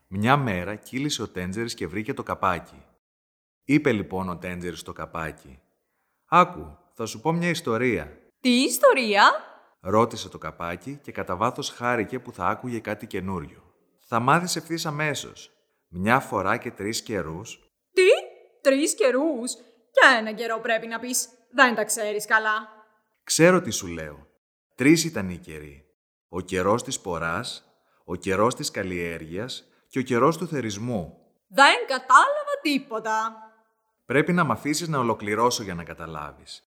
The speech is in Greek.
Μια μέρα κύλησε ο Τέντζερης και βρήκε το καπάκι. Είπε λοιπόν ο Τέντζερης στο καπάκι. «Άκου, θα σου πω μια ιστορία». «Τι ιστορία?» ρώτησε το καπάκι και κατά βάθος χάρηκε που θα άκουγε κάτι καινούριο. «Θα μάθεις ευθύς αμέσως. Μια φορά και 3 καιρούς». «Τι, 3 καιρούς? Ποια ένα καιρό πρέπει να πεις? Δεν τα ξέρεις καλά». «Ξέρω τι σου λέω. 3 ήταν οι καιροί. Ο καιρός της σποράς, ο καιρός της καλλιέργειας και ο καιρός του θερισμού». «Δεν κατάλαβα τίποτα». «Πρέπει να μ' αφήσεις να ολοκληρώσω για να καταλάβεις.